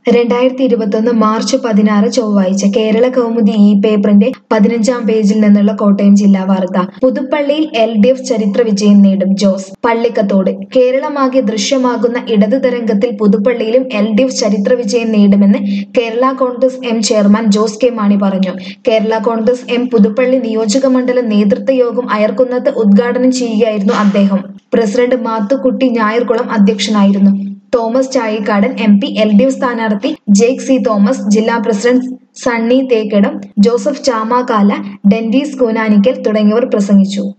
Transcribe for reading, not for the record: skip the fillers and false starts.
2021 March 16 ചൊവ്വാഴ്ച കേരള കൗമുദി ഈ പേപ്പറിന്റെ 15-ാം പേജിൽ നിന്നുള്ള കോട്ടയം ജില്ലാ വാർത്ത. പുതുപ്പള്ളിയിൽ LDF ചരിത്ര വിജയം നേടും ജോസ് പള്ളിക്കത്തോട്. കേരളമാകെ ദൃശ്യമാകുന്ന ഇടത് തരംഗത്തിൽ പുതുപ്പള്ളിയിലും LDF ചരിത്ര വിജയം നേടുമെന്ന് കേരള കോൺഗ്രസ് എം ചെയർമാൻ ജോസ് കെ മാണി പറഞ്ഞു. കേരള കോൺഗ്രസ് എം പുതുപ്പള്ളി നിയോജക മണ്ഡലം നേതൃത്വ യോഗം അയർക്കുന്നത്ത് ഉദ്ഘാടനം ചെയ്യുകയായിരുന്നു അദ്ദേഹം. പ്രസിഡന്റ് മാത്തുക്കുട്ടി ഞായർകുളം അധ്യക്ഷനായിരുന്നു. തോമസ് ചാഴിക്കാടൻ MP, LDF സ്ഥാനാർത്ഥി ജേക്ക് സി തോമസ്, ജില്ലാ പ്രസിഡന്റ് സണ്ണി തേക്കടം, ജോസഫ് ചാമാക്കാല, ഡെന്റീസ് കൂനാനിക്കൽ തുടങ്ങിയവർ പ്രസംഗിച്ചു.